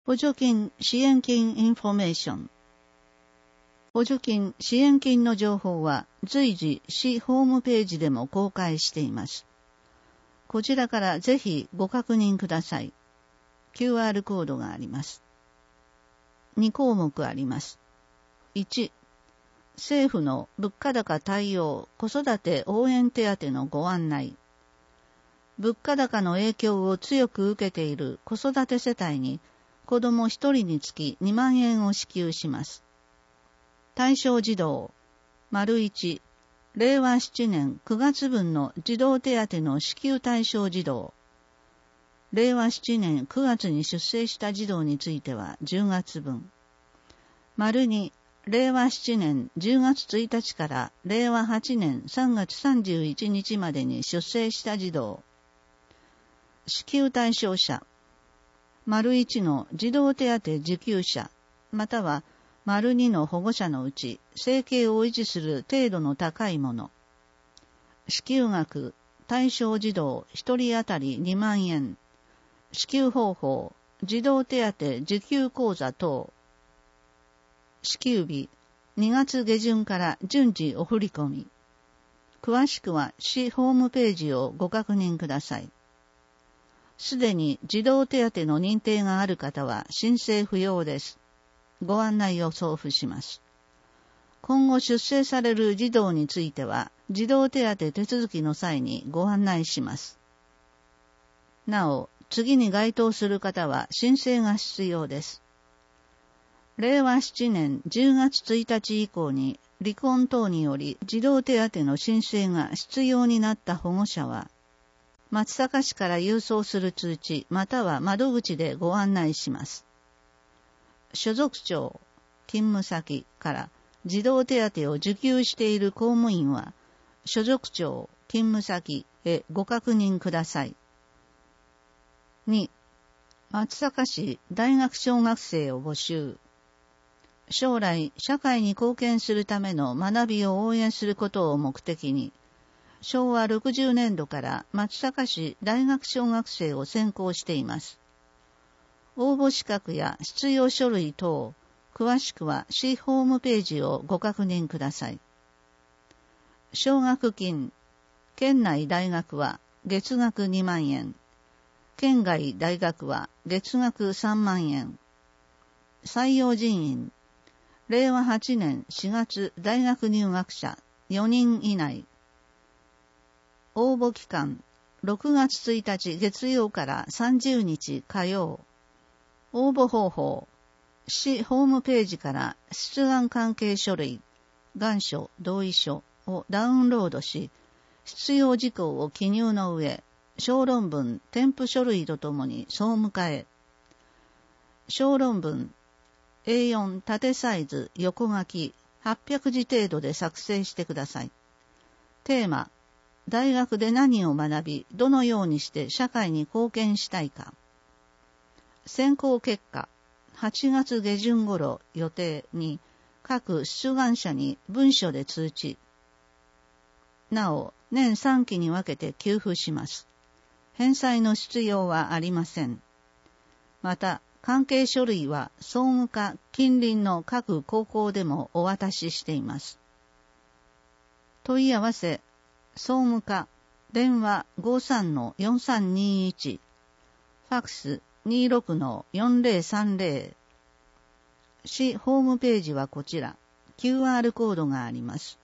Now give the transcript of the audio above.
補助金、支援金インフォメーション。補助金、支援金の情報は随時市ホームページでも公開しています。こちらからぜひご確認ください。QR コードがあります。2項目あります。1、政府の物価高対応子育て応援手当のご案内。物価高の影響を強く受けている子育て世帯に子供1人につき2万円を支給します。対象児童、1、令和7年9月分の児童手当の支給対象児童。令和7年9月に出生した児童については10月分。2、令和7年10月1日から令和8年3月31日までに出生した児童。支給対象者。1の児童手当受給者、または2の保護者のうち生計を維持する程度の高いもの。支給額、対象児童1人当たり2万円。支給方法、児童手当受給口座等。支給日、2月下旬から順次お振り込み。詳しくは市ホームページをご確認ください。すでに児童手当の認定がある方は申請不要です。ご案内を送付します。今後出生される児童については、児童手当手続きの際にご案内します。なお、次に該当する方は申請が必要です。令和7年10月1日以降に離婚等により児童手当の申請が必要になった保護者は、松阪市から郵送する通知または窓口でご案内します。所属庁、勤務先から児童手当を受給している公務員は、所属庁、勤務先へご確認ください。2、松阪市大学小学生を募集。将来、社会に貢献するための学びを応援することを目的に、昭和60年度から松阪市大学小学生を選考しています。応募資格や必要書類等、詳しくは市ホームページをご確認ください。奨学金、県内大学は月額2万円、県外大学は月額3万円。採用人員、令和8年4月大学入学者4人以内。応募期間、6月1日月曜から30日火曜。応募方法、市ホームページから出願関係書類、願書、同意書をダウンロードし、必要事項を記入の上、小論文、添付書類とともに総務課へ。小論文、A4 縦サイズ横書き800字程度で作成してください。テーマ、大学で何を学び、どのようにして社会に貢献したいか。選考結果、8月下旬頃予定に各出願者に文書で通知。なお、年3期に分けて給付します。返済の必要はありません。また、関係書類は総務課近隣の各高校でもお渡ししています。問い合わせ、総務課、電話 53-4321、ファクス 26-4030。市ホームページはこちら、QR コードがあります。